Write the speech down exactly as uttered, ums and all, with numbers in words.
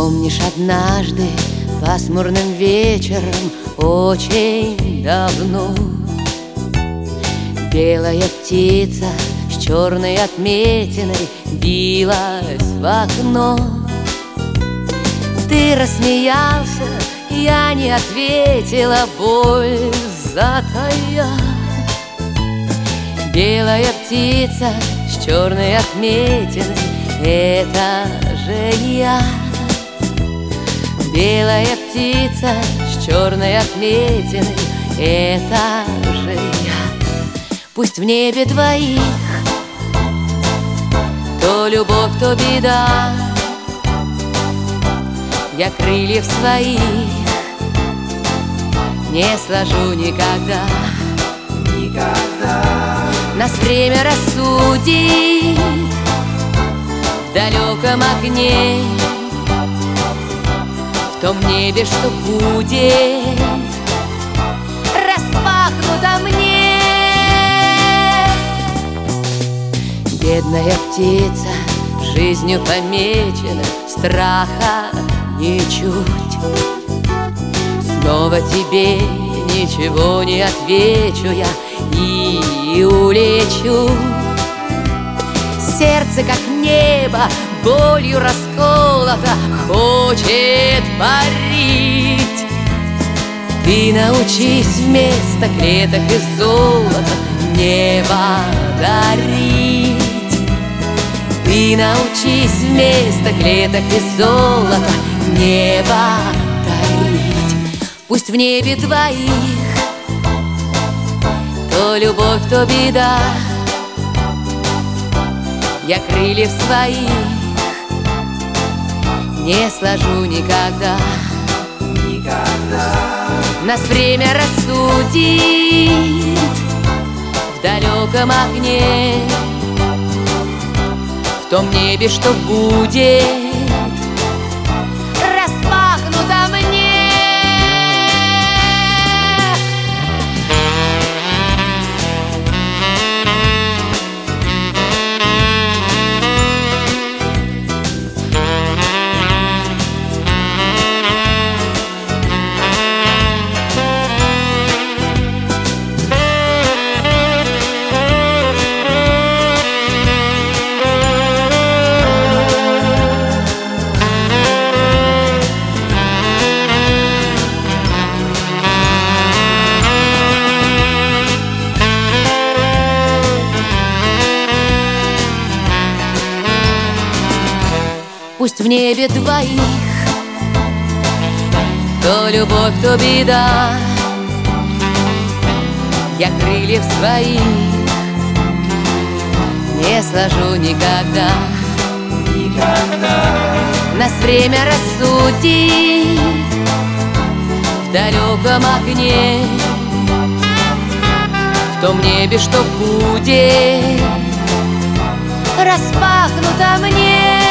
Помнишь, однажды пасмурным вечером очень давно белая птица с черной отметиной билась в окно? Ты рассмеялся, я не ответила, боль затая. Белая птица с черной отметиной — это же я. Белая птица с черной отметиной — это же я. Пусть в небе двоих то любовь, то беда, я крыльев своих не сложу никогда. Никогда. Нас время рассудит в далеком окне, в том небе, что будет распахнуто мне. Бедная птица, жизнью помечена, страха ничуть. Снова тебе ничего не отвечу я и улечу. Сердце, как небо, болью расколото, хочет парить. Ты научись вместо клеток и золота небо дарить. Ты научись вместо клеток и золота небо дарить. Пусть в небе двоих то любовь, то беда, я крыльев своих не сложу никогда. Никогда. Нас время рассудит в далеком окне, в том небе, что будет распахнуто мне. Пусть в небе двоих то любовь, то беда, я крыльев своих не сложу никогда. Никогда. Нас время рассудит в далеком окне, в том небе, что будет распахнуто мне.